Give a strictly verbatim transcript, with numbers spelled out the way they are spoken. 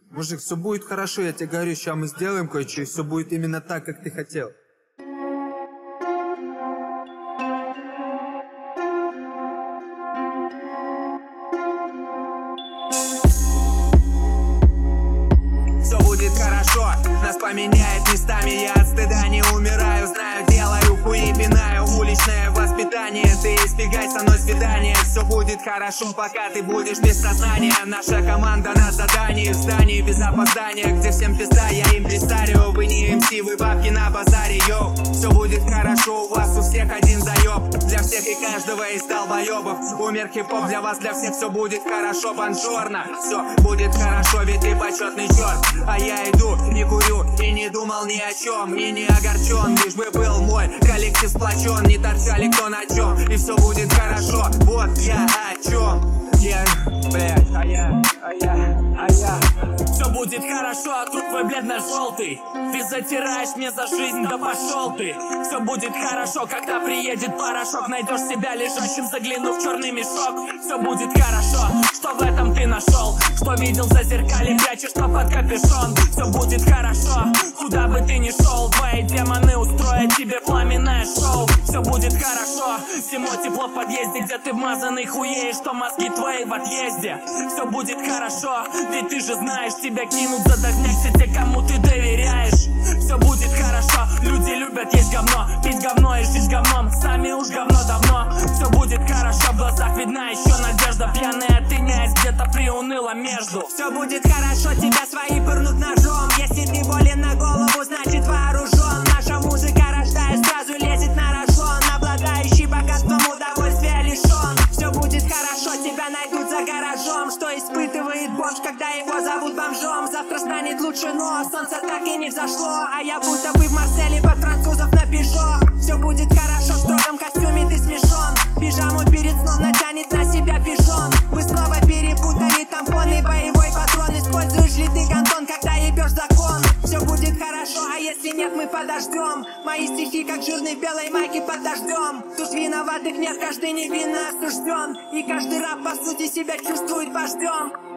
Мужик, все будет хорошо, я тебе говорю, сейчас мы сделаем кое-что, и все будет именно так, как ты хотел. Все будет хорошо, нас поменяет местами. Я от стыда не умираю, знаю, делаю хуи, пинаю. Уличное воспитание, ты избегай со мной свидания. Все будет хорошо, пока ты будешь без сознания. Наша команда на задании, в здании без опоздания, где всем пизда, я импресарио. Вы не эм си, вы бабки на базаре, йоу. Все будет хорошо, у вас у всех один заеб. Для всех и каждого из долбоебов. Умер хип-хоп, для вас, для всех все будет хорошо, бонжорно. Все будет хорошо, ведь ты почетный черт. А я иду, не курю и не думал ни о чем. И не огорчен, лишь бы был мой коллектив сплочен. Не торчали кто на чем, и все будет хорошо. Вот я о чем. Я, блядь, а я, а я, а я. Все будет хорошо, а тут твой бледно-желтый. Ты затираешь мне за жизнь, да пошел ты. Все будет хорошо, когда приедет порошок. Найдешь себя лежащим, заглянув в черный мешок. Все будет хорошо, что в этом ты нашел. Что видел за зеркале, прячешь то под капюшон. Все будет хорошо, куда бы ты ни шел. Твои демоны устроят тебе пламенное шоу. Все будет хорошо, зимой тепло в подъезде, где ты вмазанный хуеешь, что мозги твои в отъезде. Все будет хорошо, ведь ты же знаешь, тебя кинут за дождяк все те, кому ты доверяешь. Все будет хорошо, люди любят есть говно, пить говно и жить говном, сами уж говно давно. Все будет хорошо, в глазах видна еще надежда. Пьяная ты нясь, где-то приуныла между. Все будет хорошо, тебя свои пырнут ножом. Если ты болен на голову, значит вооружен. Наша музыка, рождаясь, сразу лезет на рожон. Обладающий богатством, удовольствия лишен. Все будет хорошо, тебя найдут за гаражом. Что испытывает бомж, когда его зовут бомжом? Завтра станет лучше, но солнце так и не взошло. А я будто бы в Марселе под французов на Пежо. Все будет хорошо, в строгом костюме ты смешон. Пижаму перед сном натянет на себя пижон. Вы снова перепутали тампоны, боевой патрон. Используешь ли ты гандон, когда ебешь закон? Все будет хорошо, а если нет, мы подождем. Мои стихи, как жирный белой майки под дождем. Тут виноватых нет, каждый невинно осужден. И каждый раб по сути себя чувствует вождем.